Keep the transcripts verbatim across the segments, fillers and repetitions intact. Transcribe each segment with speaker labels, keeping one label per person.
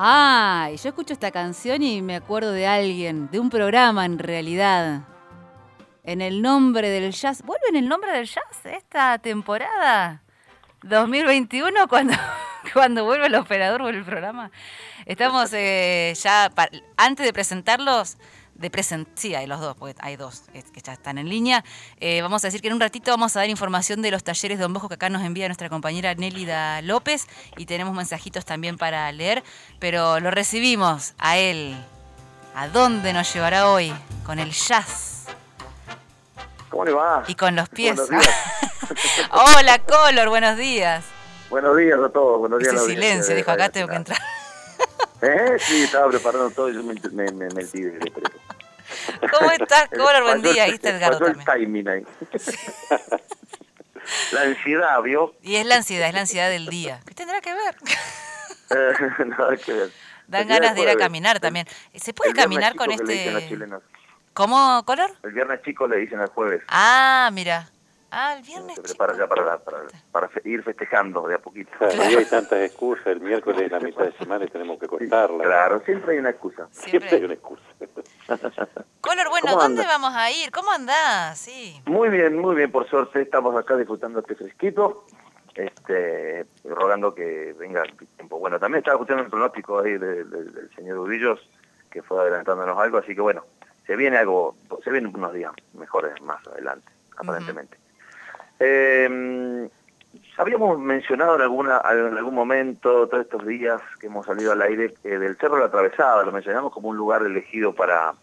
Speaker 1: Ah, y yo escucho esta canción y me acuerdo de alguien, de un programa en realidad. En el nombre del jazz. ¿Vuelve en el nombre del jazz esta temporada? dos mil veintiuno, cuando, cuando vuelve el operador, vuelve el programa. Estamos eh, ya, pa, antes de presentarlos, de present, sí, hay los dos, porque hay dos que ya están en línea. Eh, vamos a decir que en un ratito vamos a dar información de los talleres Don Bosco que acá nos envía nuestra compañera Nélida López y tenemos mensajitos también para leer, pero lo recibimos a él. ¿A dónde nos llevará hoy? Con el jazz.
Speaker 2: ¿Cómo le va?
Speaker 1: Y con los pies. Hola, Color, buenos días.
Speaker 2: Buenos días a todos, buenos días.
Speaker 1: Ese silencio, dijo, acá tengo que entrar.
Speaker 2: ¿Eh? Sí, estaba preparando todo y yo me, me, me metí de decreto.
Speaker 1: ¿Cómo estás, Color? Buen día, ahí está Edgardo
Speaker 2: pasó
Speaker 1: también.
Speaker 2: El timing ahí. Sí. La ansiedad, ¿vio?
Speaker 1: Y es la ansiedad, es la ansiedad del día. ¿Qué tendrá que ver?
Speaker 2: Eh, nada que ver.
Speaker 1: Dan ganas de ir a caminar también. ¿Se puede caminar con este...? ¿Cómo, Color?
Speaker 2: El viernes chico le dicen al jueves.
Speaker 1: Ah, mira. Ah, el viernes
Speaker 2: Se
Speaker 1: chico.
Speaker 2: prepara ya para, para, para fe, ir festejando de a poquito.
Speaker 3: Claro, claro. Hay tantas excusas, el miércoles la mitad de semana y tenemos que cortarla.
Speaker 2: Sí, claro, siempre hay una excusa.
Speaker 1: Siempre,
Speaker 3: siempre hay una excusa.
Speaker 1: Color, bueno, ¿dónde vamos a ir? ¿Cómo andás? Sí.
Speaker 2: Muy bien, muy bien, por suerte. Estamos acá disfrutando este fresquito. Este, rogando que venga el tiempo. Bueno, también estaba escuchando el pronóstico ahí del, del, del señor Urillos, que fue adelantándonos algo, así que bueno, se viene algo, se vienen unos días mejores más adelante, aparentemente. Uh-huh. Eh, habíamos mencionado en, alguna, en algún momento, todos estos días que hemos salido al aire, eh, del Cerro de la Atravesada, lo mencionamos como un lugar elegido para,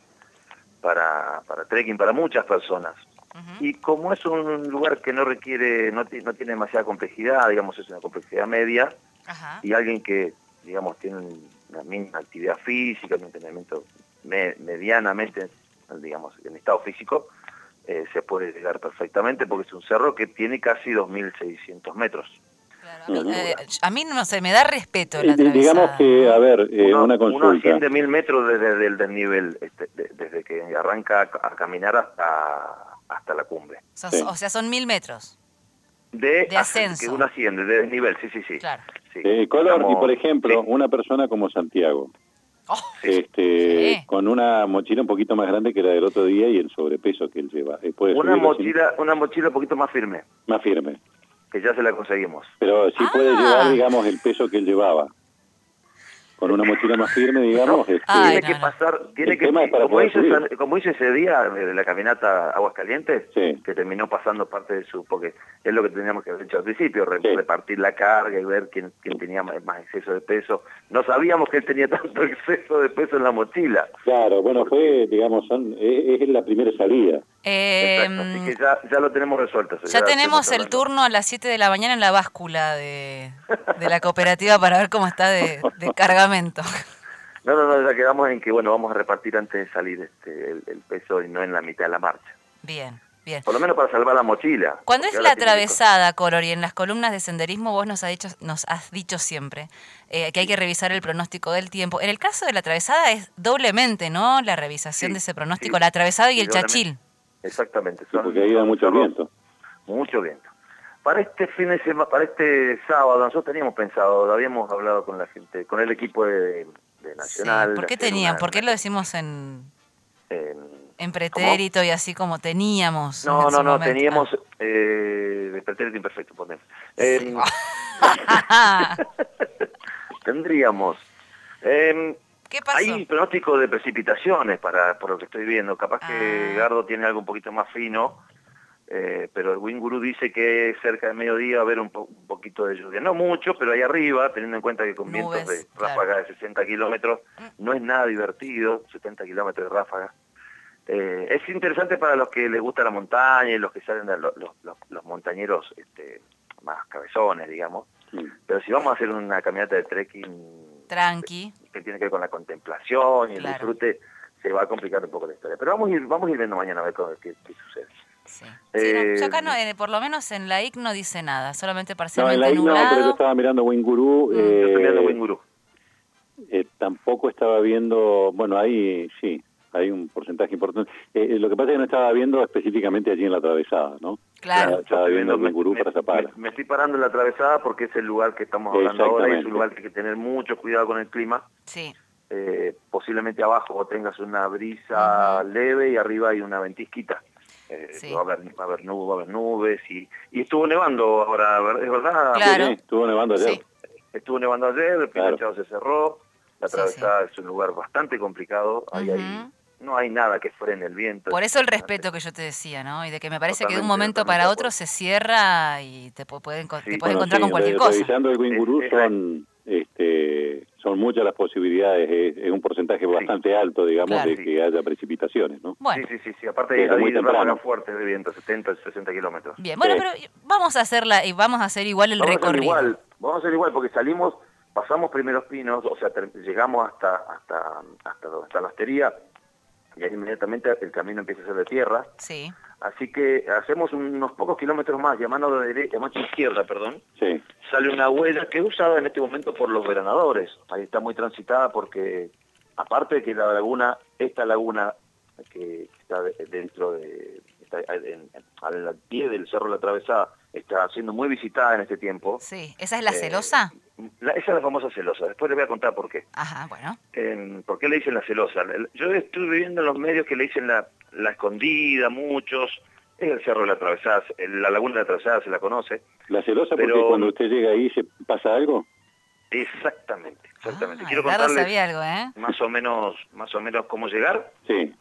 Speaker 2: para, para trekking para muchas personas. Uh-huh. Y como es un lugar que no requiere, no, t- no tiene demasiada complejidad, digamos, es una complejidad media, uh-huh. y alguien que, digamos, tiene una mínima actividad física, un entrenamiento me- medianamente, digamos, en estado físico, eh, se puede llegar perfectamente porque es un cerro que tiene casi dos mil seiscientos metros.
Speaker 1: Claro, a, mí, eh, a mí no sé, me da respeto la
Speaker 3: atravesada. Digamos que, a ver, eh,
Speaker 2: uno,
Speaker 3: una consulta.
Speaker 2: Uno asciende mil metros desde, desde el desnivel, este, de, desde que arranca a, a caminar hasta... hasta la cumbre.
Speaker 1: O sea, sí. o sea son mil metros
Speaker 2: de,
Speaker 1: de ascenso.
Speaker 2: Que uno asciende, de desnivel, sí, sí, sí.
Speaker 1: Claro.
Speaker 2: Sí.
Speaker 3: Eh, Color,
Speaker 2: Como,
Speaker 3: y por ejemplo,
Speaker 2: sí.
Speaker 3: una persona como Santiago,
Speaker 1: oh,
Speaker 3: este,
Speaker 1: sí.
Speaker 3: con una mochila un poquito más grande que la del otro día y el sobrepeso que él lleva. ¿Puede
Speaker 2: una mochila
Speaker 3: sin...
Speaker 2: una mochila un poquito más firme.
Speaker 3: Más firme.
Speaker 2: Que ya se la conseguimos.
Speaker 3: Pero sí
Speaker 1: ah.
Speaker 3: puede llevar, digamos, el peso que él llevaba. Con una mochila más firme, digamos.
Speaker 2: No,
Speaker 3: este,
Speaker 2: Ay, tiene
Speaker 1: no,
Speaker 2: que
Speaker 1: no.
Speaker 2: pasar, tiene
Speaker 3: el
Speaker 2: que,
Speaker 3: tema es para
Speaker 2: como, hice,
Speaker 3: subir.
Speaker 2: como hice ese día de la caminata Aguascalientes,
Speaker 3: sí.
Speaker 2: que terminó pasando parte de su, porque es lo que teníamos que haber hecho al principio, re,
Speaker 3: sí.
Speaker 2: repartir la carga y ver quién, quién tenía más, más exceso de peso. No sabíamos que él tenía tanto exceso de peso en la mochila.
Speaker 3: Claro, bueno, porque... fue, digamos, son, es, es la primera salida.
Speaker 1: Eh,
Speaker 2: Exacto, así que ya, ya lo tenemos resuelto.
Speaker 1: Ya, ya tenemos el turno a las siete de la mañana en la báscula de, de la cooperativa para ver cómo está de, de cargamento.
Speaker 2: No, no, no, ya quedamos en que, bueno, vamos a repartir antes de salir este el, el peso y no en la mitad de la marcha.
Speaker 1: Bien, bien.
Speaker 2: Por lo menos para salvar la mochila.
Speaker 1: Cuando es la atravesada, Color, y en las columnas de senderismo vos nos has dicho, nos has dicho siempre eh, que hay que revisar el pronóstico del tiempo. En el caso de la atravesada es doblemente, ¿no? La revisación
Speaker 2: sí,
Speaker 1: de ese pronóstico,
Speaker 2: sí,
Speaker 1: la atravesada y
Speaker 2: sí,
Speaker 1: el chachil.
Speaker 2: Exactamente.
Speaker 3: Son, porque ahí da mucho viento.
Speaker 2: Mucho viento. Para este fin de semana, para este sábado, nosotros teníamos pensado, habíamos hablado con la gente, con el equipo de, de Nacional.
Speaker 1: Sí. ¿Por qué tenían? Una, ¿Por qué lo decimos en, en, en pretérito ¿cómo? Y así como teníamos?
Speaker 2: No, no, no,
Speaker 1: momento?
Speaker 2: teníamos, ah. eh, pretérito imperfecto, ponemos.
Speaker 1: Sí.
Speaker 2: Eh, tendríamos. Eh,
Speaker 1: ¿Qué pasó?
Speaker 2: Hay un pronóstico de precipitaciones para por lo que estoy viendo. Capaz ah. que Gardo tiene algo un poquito más fino. Eh, pero el Winguru dice que cerca del mediodía va a haber un, po- un poquito de lluvia. No mucho, pero ahí arriba, teniendo en cuenta que con
Speaker 1: Nubes,
Speaker 2: vientos de
Speaker 1: claro.
Speaker 2: ráfaga de sesenta kilómetros, no es nada divertido, setenta kilómetros de ráfaga. Eh, es interesante para los que les gusta la montaña y los que salen de los, los, los, los montañeros este, más cabezones, digamos. Sí. Pero si vamos a hacer una caminata de trekking...
Speaker 1: Tranqui.
Speaker 2: Que, que tiene que ver con la contemplación y el
Speaker 1: claro.
Speaker 2: disfrute, se va a complicar un poco la historia. Pero vamos a ir, vamos a ir viendo mañana a ver qué, qué sucede.
Speaker 1: Sí.
Speaker 2: Eh,
Speaker 1: sí, no, yo acá no, eh, por lo menos en la I C no dice nada, solamente parcialmente
Speaker 3: no, en la I C
Speaker 1: nublado.
Speaker 3: No, pero yo estaba mirando Winguru.
Speaker 2: Mm,
Speaker 3: eh,
Speaker 2: yo estoy mirando Winguru.
Speaker 3: Eh, tampoco estaba viendo, bueno, ahí sí, hay un porcentaje importante. Eh, lo que pasa es que no estaba viendo específicamente allí en la atravesada, ¿no?
Speaker 1: Claro.
Speaker 3: Estaba viendo el
Speaker 2: me,
Speaker 3: Guingurú para Zapala.
Speaker 2: me, me estoy parando en la atravesada porque es el lugar que estamos hablando ahora y es un lugar que hay que tener mucho cuidado con el clima.
Speaker 1: Sí.
Speaker 2: Eh, posiblemente abajo tengas una brisa uh-huh. leve y arriba hay una ventisquita. Eh, sí. va, a haber, va a haber nubes, va a haber nubes y, y estuvo nevando ahora, ¿es verdad?
Speaker 1: Claro.
Speaker 3: Sí, estuvo nevando ayer. Sí.
Speaker 2: Estuvo nevando ayer, el Pinachado
Speaker 3: claro.
Speaker 2: se cerró, la atravesada
Speaker 1: sí, sí.
Speaker 2: es un lugar bastante complicado, ahí uh-huh. hay, no hay nada que frene el viento.
Speaker 1: Por eso el respeto que yo te decía, ¿no? Y de que me parece totalmente, que de un momento para otro se cierra y te, puede, te sí. puedes bueno, encontrar sí, con cualquier cosa.
Speaker 3: Revisando el Guingurú son, este, son muchas las posibilidades, es, es un porcentaje sí. bastante alto, digamos, claro. de que haya precipitaciones, ¿no?
Speaker 2: Bueno. Sí, sí, sí, sí, aparte hay, hay ráfagas fuertes de viento, setenta, sesenta kilómetros.
Speaker 1: Bien, bueno, sí. pero vamos a hacerla y vamos a hacer igual el
Speaker 2: vamos
Speaker 1: recorrido.
Speaker 2: A hacer igual, vamos a hacer igual porque salimos, pasamos Primeros Pinos, o sea, llegamos hasta hasta hasta donde está la hostería y ahí inmediatamente el camino empieza a ser de tierra.
Speaker 1: Sí.
Speaker 2: Así que hacemos unos pocos kilómetros más, llamando de derecha, llamando izquierda, perdón.
Speaker 3: Sí.
Speaker 2: Sale una huella que es usada en este momento por los veranadores. Ahí está muy transitada porque, aparte de que la laguna, esta laguna que está dentro de, está en, en, al pie del Cerro La Atravesada, está siendo muy visitada en este tiempo.
Speaker 1: Sí. ¿Esa es la eh, celosa?
Speaker 2: La, esa es la famosa celosa. Después les voy a contar por qué.
Speaker 1: Ajá, bueno.
Speaker 2: Eh, ¿Por qué le dicen la celosa? Yo estuve viendo en los medios que le dicen la, la escondida, muchos. Es el Cerro de la Atravesada, la Laguna de la Atravesada se la conoce.
Speaker 3: ¿La celosa
Speaker 2: pero...
Speaker 3: porque cuando usted llega ahí se pasa algo?
Speaker 2: Exactamente, exactamente.
Speaker 1: Ah,
Speaker 2: Quiero
Speaker 1: claro,
Speaker 2: contarles
Speaker 1: sabía algo, ¿eh?
Speaker 2: más o menos, más o menos cómo llegar.
Speaker 3: Sí.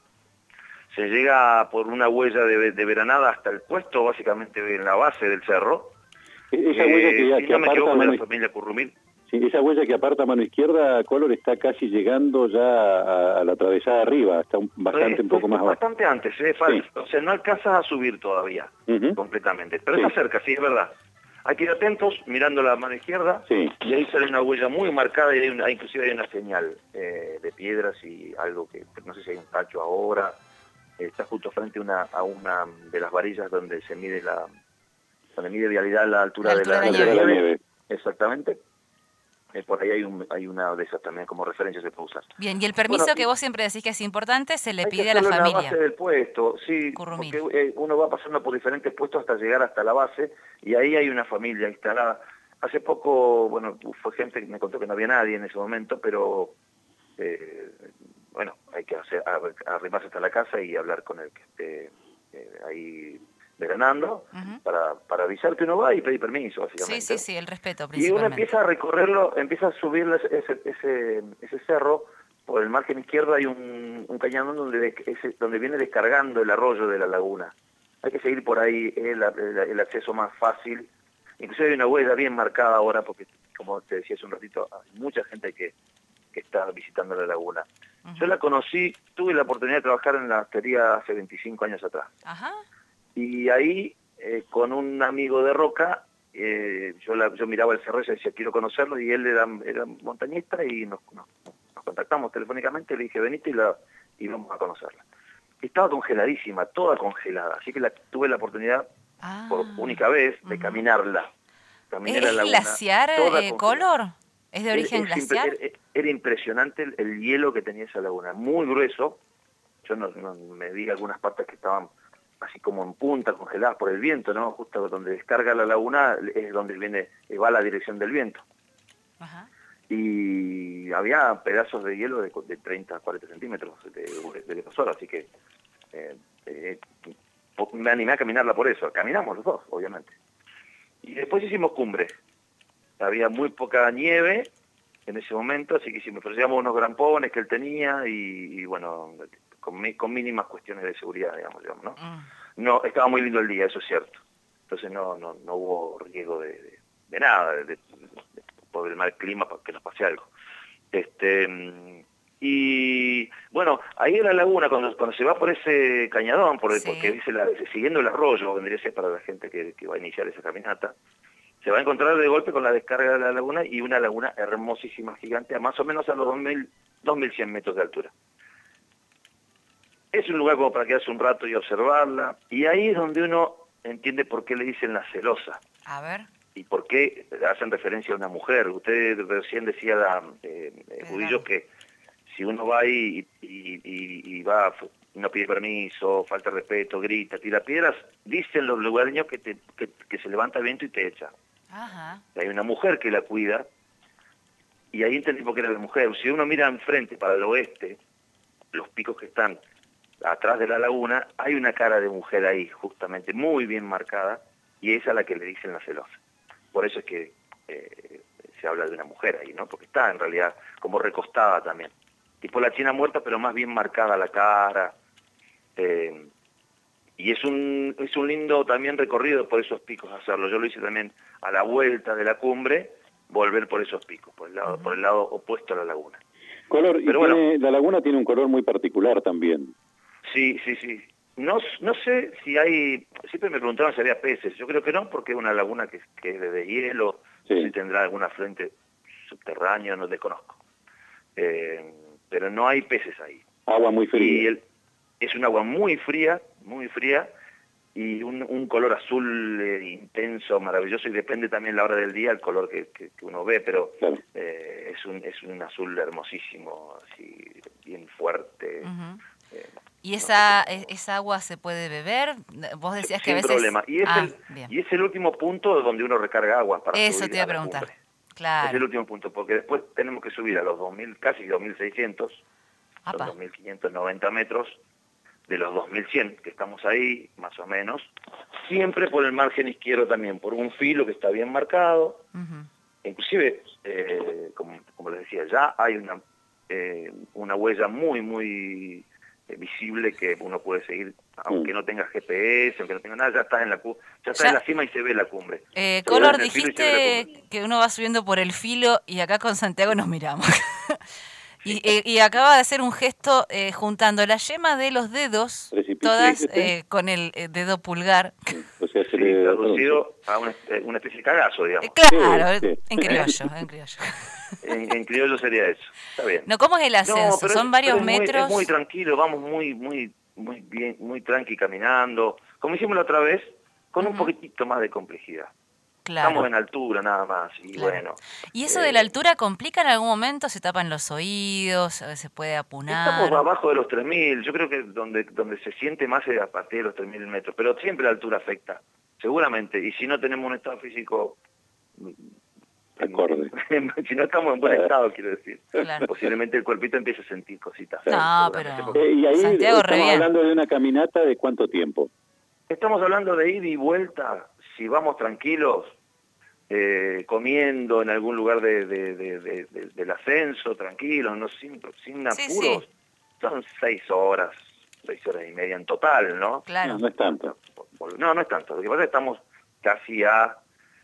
Speaker 2: Se llega por una huella de, de veranada hasta el puesto, básicamente en la base del cerro.
Speaker 3: Esa eh, huella que,
Speaker 2: si
Speaker 3: que
Speaker 2: no me
Speaker 3: aparta
Speaker 2: equivoco,
Speaker 3: mano...
Speaker 2: de la familia Currumil.
Speaker 3: Sí, esa huella que aparta a mano izquierda, Color, está casi llegando ya a, a la atravesada arriba, está un, bastante eh, un poco más abajo.
Speaker 2: Bastante antes, eh, falta. Sí. O sea, no alcanzas a subir todavía, uh-huh. completamente. Pero sí. está cerca, sí, es verdad. Hay que ir atentos, mirando la mano izquierda,
Speaker 3: sí.
Speaker 2: y ahí sale una huella muy marcada y hay una, inclusive hay una señal eh, de piedras y algo que, no sé si hay un tacho ahora. Está justo frente a una, a una de las varillas donde se mide la donde mide vialidad a la altura, la altura de, la, de, la, de la nieve. nieve. Exactamente. Eh, por ahí hay, un, hay una de esas también como referencia se puede usar.
Speaker 1: Bien, y el permiso bueno, que vos siempre decís que es importante se le
Speaker 2: hay
Speaker 1: pide
Speaker 2: que
Speaker 1: a la familia.
Speaker 2: En la base del puesto, sí,
Speaker 1: Currumil.
Speaker 2: porque eh, uno va pasando por diferentes puestos hasta llegar hasta la base y ahí hay una familia instalada. Hace poco, bueno, fue gente que me contó que no había nadie en ese momento, pero eh, bueno, hay que hacer, arrimarse hasta la casa y hablar con el que esté eh, ahí veranando, uh-huh. para, para avisar que uno va y pedir permiso, básicamente.
Speaker 1: Sí, sí, sí, el respeto
Speaker 2: principalmente. Y uno empieza a recorrerlo, empieza a subir ese, ese, ese cerro, por el margen izquierdo hay un, un cañón donde, ese, donde viene descargando el arroyo de la laguna. Hay que seguir por ahí, es el, el, el acceso más fácil. Inclusive hay una huella bien marcada ahora, porque como te decía hace un ratito, hay mucha gente que, que está visitando la laguna. Uh-huh. Yo la conocí, tuve la oportunidad de trabajar en la hostería hace veinticinco años atrás.
Speaker 1: Ajá.
Speaker 2: Y ahí, eh, con un amigo de Roca, eh, yo la, yo miraba el cerro y decía, quiero conocerlo, y él era, era montañista, y nos, nos, nos contactamos telefónicamente, le dije, venite y, la, y vamos a conocerla. Estaba congeladísima, toda congelada, así que la, tuve la oportunidad, ah, por única vez, de uh-huh. caminarla.
Speaker 1: ¿Es la laguna, glaciar, eh, Color? ¿Es de origen
Speaker 2: era,
Speaker 1: glaciar?
Speaker 2: Era, era impresionante el, el hielo que tenía esa laguna, muy grueso. Yo no, no me vi algunas partes que estaban así como en punta, congeladas por el viento, ¿no? Justo donde descarga la laguna es donde viene, va la dirección del viento.
Speaker 1: Ajá.
Speaker 2: Y había pedazos de hielo de, de treinta a cuarenta centímetros de, de grosor, así que eh, eh, me animé a caminarla por eso. Caminamos los dos, obviamente. Y después hicimos cumbre. Había muy poca nieve en ese momento, así que hicimos, llevamos unos grampones que él tenía y, y bueno, con, con mínimas cuestiones de seguridad, digamos, digamos ¿no? Mm. No, estaba muy lindo el día, eso es cierto. Entonces no no, no hubo riesgo de, de, de nada, de, de, de, por el mal clima, para que nos pase algo. Este y bueno, ahí en la laguna, cuando, cuando se va por ese cañadón, por el, sí. porque dice la, siguiendo el arroyo, vendría a ser para la gente que, que va a iniciar esa caminata, se va a encontrar de golpe con la descarga de la laguna y una laguna hermosísima, gigante, a más o menos a los dos mil cien metros de altura. Es un lugar como para quedarse un rato y observarla, y ahí es donde uno entiende por qué le dicen la celosa.
Speaker 1: A ver.
Speaker 2: Y por qué hacen referencia a una mujer. Usted recién decía, la, eh, Budillo, que si uno va y, y, y, y va, no pide permiso, falta respeto, grita, tira piedras, dicen los lugareños que, te, que, que se levanta viento y te echa.
Speaker 1: Ajá.
Speaker 2: Hay una mujer que la cuida, y ahí entendimos que era la mujer. Si uno mira enfrente para el oeste, los picos que están atrás de la laguna, hay una cara de mujer ahí, justamente, muy bien marcada, y esa es la que le dicen la celosa. Por eso es que eh, se habla de una mujer ahí, ¿no? Porque está en realidad como recostada también. Tipo la china muerta, pero más bien marcada la cara. Eh, y es un, es un lindo también recorrido por esos picos hacerlo. Yo lo hice también a la vuelta de la cumbre, volver por esos picos, por el lado, uh-huh. por el lado opuesto a la laguna.
Speaker 3: Color,
Speaker 2: pero
Speaker 3: y
Speaker 2: bueno,
Speaker 3: tiene, la laguna tiene un color muy particular también.
Speaker 2: Sí, sí, sí. No, no sé si hay, siempre me preguntaban si había peces, yo creo que no, porque es una laguna que, que es de hielo, sí. Si tendrá algún afluente subterráneo, no desconozco. Eh, pero no hay peces ahí.
Speaker 3: Agua muy fría.
Speaker 2: Y el, es un agua muy fría, muy fría, y un, un color azul eh, intenso, maravilloso, y depende también la hora del día, el color que, que, que uno ve, pero claro. eh, es, un, es un azul hermosísimo, así, bien fuerte.
Speaker 1: Uh-huh.
Speaker 2: eh,
Speaker 1: ¿Y esa, no sé cómo... esa agua se puede beber? Vos decías que
Speaker 2: Sin
Speaker 1: a veces...
Speaker 2: problema. Y es,
Speaker 1: ah,
Speaker 2: el, y es el último punto donde uno recarga agua para
Speaker 1: Eso
Speaker 2: subir
Speaker 1: te iba a
Speaker 2: a la
Speaker 1: preguntar.
Speaker 2: cumbre.
Speaker 1: Claro.
Speaker 2: Es el último punto, porque después tenemos que subir a los dos mil, casi dos mil seiscientos,
Speaker 1: Apa.
Speaker 2: son dos mil quinientos noventa metros, de los dos mil cien que estamos ahí, más o menos, siempre por el margen izquierdo también, por un filo que está bien marcado.
Speaker 1: Uh-huh.
Speaker 2: Inclusive, eh, como, como les decía, ya hay una, eh, una huella muy, muy eh, visible que uno puede seguir, aunque no tenga G P S, aunque no tenga nada, ya está en la, cu- ya está
Speaker 1: ya.
Speaker 2: en la cima y se ve la cumbre.
Speaker 1: Eh, Color, dijiste que uno va subiendo por el filo y acá con Santiago nos miramos. Y, eh, y acaba de hacer un gesto eh, juntando la yema de los dedos,
Speaker 3: Precipicio,
Speaker 1: todas eh, con el eh, dedo pulgar.
Speaker 3: O sea, se
Speaker 2: sí,
Speaker 3: le...
Speaker 2: traducido a una, una especie de cagazo, digamos.
Speaker 1: Eh, claro,
Speaker 3: sí, sí.
Speaker 1: en criollo, en criollo.
Speaker 2: En, en criollo sería eso, está bien.
Speaker 1: No, ¿cómo es el ascenso?
Speaker 2: No,
Speaker 1: Son
Speaker 2: es,
Speaker 1: varios
Speaker 2: es muy,
Speaker 1: metros.
Speaker 2: Es muy tranquilo, vamos muy, muy, muy bien, muy tranqui caminando, como hicimos la otra vez, con uh-huh. un poquitito más de complejidad.
Speaker 1: Claro.
Speaker 2: Estamos en altura nada más, y claro. bueno.
Speaker 1: ¿Y eso
Speaker 2: eh,
Speaker 1: de la altura complica en algún momento? ¿Se tapan los oídos? ¿Se puede apunar?
Speaker 2: Estamos abajo de los tres mil, yo creo que donde donde se siente más es a partir de los tres mil metros, pero siempre la altura afecta, seguramente, y si no tenemos un estado físico...
Speaker 3: Acorde.
Speaker 2: Si no estamos en buen estado, quiero decir,
Speaker 1: claro.
Speaker 2: posiblemente el cuerpito empiece a sentir cositas.
Speaker 1: No, pero...
Speaker 3: Eh, y ahí
Speaker 1: Santiago,
Speaker 3: estamos hablando de una caminata de cuánto tiempo.
Speaker 2: Estamos hablando de ida y vuelta, si vamos tranquilos, eh, comiendo en algún lugar de, de, de, de, de, del ascenso, tranquilos, no sin, sin apuros,
Speaker 1: sí, sí.
Speaker 2: Son seis horas, seis horas y media en total, ¿no?
Speaker 1: Claro.
Speaker 3: No, no es tanto.
Speaker 2: No, no es tanto. Lo que pasa es que estamos casi a,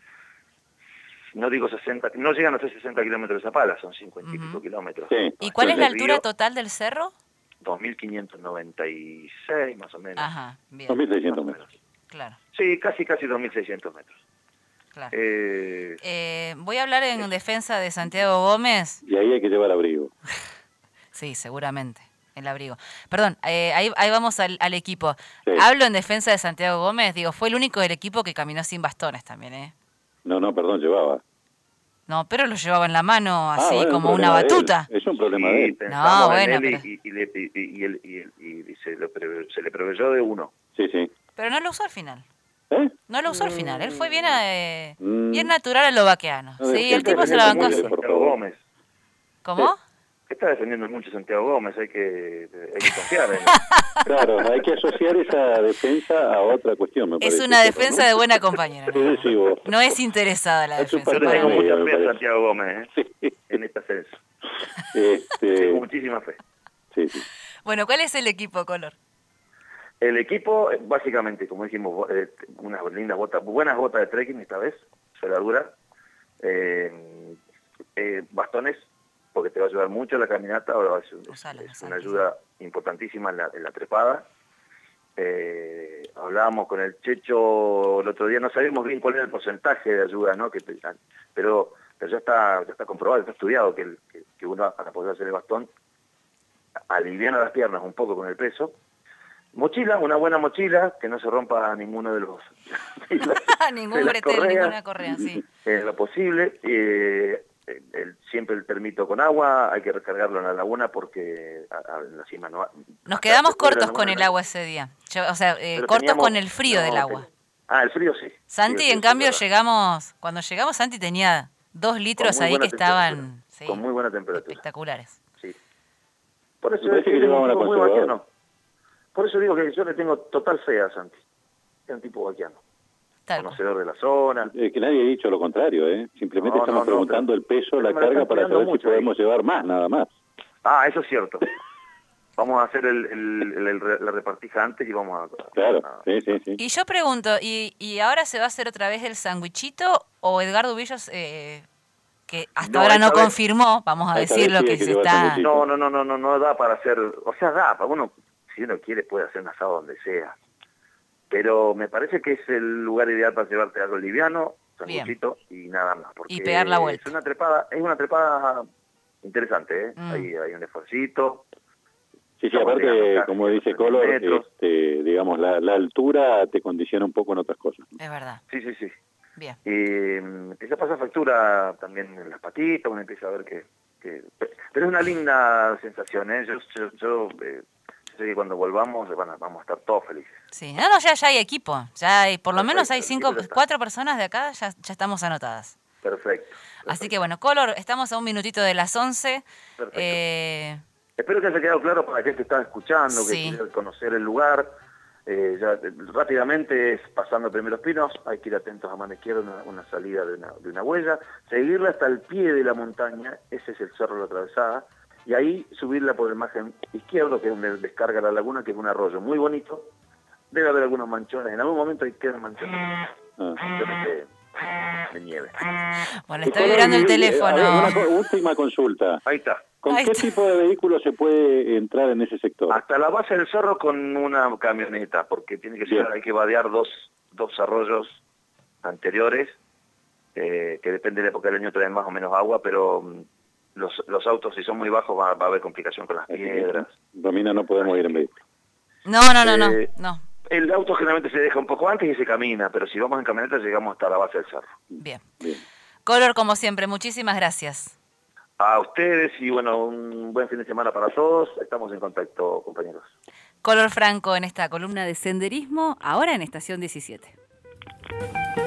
Speaker 2: no digo sesenta, no llegan a ser sesenta kilómetros de Zapala, son cincuenta y pico kilómetros.
Speaker 3: Sí.
Speaker 1: ¿Y cuál es la altura
Speaker 2: río,
Speaker 1: total del cerro?
Speaker 2: dos mil quinientos noventa y seis más o menos.
Speaker 1: Ajá, bien.
Speaker 3: dos mil seiscientos metros.
Speaker 1: Claro.
Speaker 2: Sí, casi, casi dos mil seiscientos metros.
Speaker 1: Claro.
Speaker 2: Eh,
Speaker 1: eh, voy a hablar en es. defensa de Santiago Gómez.
Speaker 3: Y ahí hay que llevar abrigo.
Speaker 1: Sí, seguramente, el abrigo. Perdón, eh, ahí, ahí vamos al, al equipo.
Speaker 3: Sí.
Speaker 1: Hablo en defensa de Santiago Gómez, digo, fue el único del equipo que caminó sin bastones también, ¿eh?
Speaker 3: No, no, perdón, llevaba.
Speaker 1: No, pero lo llevaba en la mano así,
Speaker 3: ah, bueno,
Speaker 1: como una batuta.
Speaker 3: Es un problema
Speaker 2: sí,
Speaker 3: de él.
Speaker 1: No, bueno,
Speaker 2: en él
Speaker 1: pero...
Speaker 2: y, y, le, y, y, él, y, él, y se, le preve, se le proveyó de uno.
Speaker 3: Sí, sí.
Speaker 1: Pero no lo usó al final.
Speaker 3: ¿Eh?
Speaker 1: No lo usó al final. Él fue bien, eh,
Speaker 3: mm.
Speaker 1: bien natural a lo vaqueano.
Speaker 3: No,
Speaker 1: sí, el tipo se la bancó así.
Speaker 2: Santiago Gómez.
Speaker 1: ¿Cómo?
Speaker 2: Está defendiendo mucho Santiago Gómez, hay que, hay que confiar en él.
Speaker 3: Claro, hay que asociar esa defensa a otra cuestión, me parece.
Speaker 1: Es una defensa ¿no? de buena compañera.
Speaker 3: ¿no? Sí, vos.
Speaker 1: No es interesada la
Speaker 3: es
Speaker 1: defensa.
Speaker 2: Yo tengo
Speaker 3: medio,
Speaker 2: mucha fe a Santiago Gómez, ¿eh?
Speaker 3: Sí.
Speaker 2: En este ascenso.
Speaker 3: Este...
Speaker 2: Tengo muchísima fe.
Speaker 3: Sí, sí.
Speaker 1: Bueno, ¿cuál es el equipo, Color?
Speaker 2: El equipo, básicamente, como dijimos, eh, unas lindas botas, buenas botas de trekking esta vez, soldadura, eh, eh, bastones, porque te va a ayudar mucho la caminata, ahora es,
Speaker 1: Usala,
Speaker 2: es
Speaker 1: usala,
Speaker 2: una ayuda importantísima en la, en la trepada. Eh, hablábamos con el Checho el otro día, no sabíamos bien cuál era el porcentaje de ayuda, ¿no? Que te, pero, pero ya está ya está comprobado, está estudiado que, el, que, que uno para poder hacer el bastón aliviana las piernas un poco con el peso. Mochila, una buena mochila, que no se rompa ninguno de los... de las,
Speaker 1: Ningún
Speaker 2: de
Speaker 1: bretel, ninguna correa, sí.
Speaker 2: En lo posible. Eh, el, siempre el termito con agua, hay que recargarlo en la laguna porque a, a, en la cima no...
Speaker 1: Nos quedamos cortos con el agua ese día, Yo, o sea, eh, cortos teníamos, con el frío no, del agua.
Speaker 2: Ten, ah, el frío sí.
Speaker 1: Santi,
Speaker 2: sí,
Speaker 1: en cambio, llegamos, cuando llegamos Santi tenía dos litros ahí que estaban sí,
Speaker 2: con muy buena temperatura.
Speaker 1: Espectaculares.
Speaker 2: Sí. Por eso es que es un tipo muy vaquiano. Por eso digo que yo le tengo total fe a Santi. Es un tipo vaquiano. Tal conocedor de la zona.
Speaker 3: Eh, que nadie ha dicho lo contrario, ¿eh? Simplemente no, estamos no, preguntando no, pero, el peso, la carga para saber si podemos ahí. llevar más, nada más.
Speaker 2: Ah, eso es cierto. Vamos a hacer el, el, el, el, la repartija antes y vamos a...
Speaker 3: Claro,
Speaker 2: a,
Speaker 3: sí, sí, sí.
Speaker 1: Y yo pregunto, ¿y, y ahora se va a hacer otra vez el sandwichito o Edgardo Villos, eh, que hasta no, ahora no vez, confirmó, vamos a decir lo que, que se está...
Speaker 2: No, no, no, no, no, no da para hacer... O sea, da, para uno, si uno quiere puede hacer un asado donde sea. Pero me parece que es el lugar ideal para llevarte algo liviano, sanguchito y nada más. Porque
Speaker 1: y pegar la vuelta.
Speaker 2: Es una trepada, es una trepada interesante, ¿eh? Mm. Hay, hay un esfuercito.
Speaker 3: Sí, sí, aparte, digamos, como dice Color, este, digamos, la, la altura te condiciona un poco en otras cosas.
Speaker 1: Es verdad.
Speaker 2: Sí, sí, sí.
Speaker 1: Bien.
Speaker 2: Y um, empieza a pasar factura también en las patitas, uno empieza a ver que... que pero es una linda sensación, ¿eh? Yo... yo, yo eh, sé que cuando volvamos van a, vamos a estar todos felices.
Speaker 1: Sí, no, no, ya, ya hay equipo. Ya hay, por lo Perfecto, menos hay cinco, cuatro personas de acá, ya, ya estamos anotadas.
Speaker 2: Perfecto, perfecto.
Speaker 1: Así que bueno, Color, estamos a un minutito de las once. Eh...
Speaker 2: Espero que haya quedado claro para aquel que está escuchando, sí. que quiere conocer el lugar. Eh, ya, rápidamente es pasando Primeros Pinos, hay que ir atentos a mano izquierda, una, una salida de una, de una huella, seguirla hasta el pie de la montaña, ese es el Cerro de la Atravesada, y ahí subirla por el margen izquierdo, que es donde descarga la laguna, que es un arroyo muy bonito. Debe haber algunos manchones, en algún momento ahí quedan manchones, manchones de, de nieve.
Speaker 1: Bueno, está vibrando el teléfono.
Speaker 3: A ver, una última consulta.
Speaker 2: Ahí está.
Speaker 3: ¿Con
Speaker 1: ahí
Speaker 3: qué
Speaker 1: está.
Speaker 3: tipo de vehículo se puede entrar en ese sector?
Speaker 2: Hasta la base del cerro con una camioneta, porque tiene que ser, hay que vadear dos, dos arroyos anteriores, eh, que depende de la época del año traen más o menos agua, pero... Los, los autos, si son muy bajos, va, va a haber complicación con las piedras.
Speaker 3: Romina, no podemos ir en vehículo.
Speaker 1: No, no, no,
Speaker 2: eh,
Speaker 1: no, no.
Speaker 2: El auto generalmente se deja un poco antes y se camina, pero si vamos en camioneta llegamos hasta la base del cerro.
Speaker 1: Bien.
Speaker 3: Bien.
Speaker 1: Color, como siempre, muchísimas gracias.
Speaker 2: A ustedes y bueno, un buen fin de semana para todos. Estamos en contacto, compañeros.
Speaker 1: Color Franco en esta columna de senderismo, ahora en Estación diecisiete.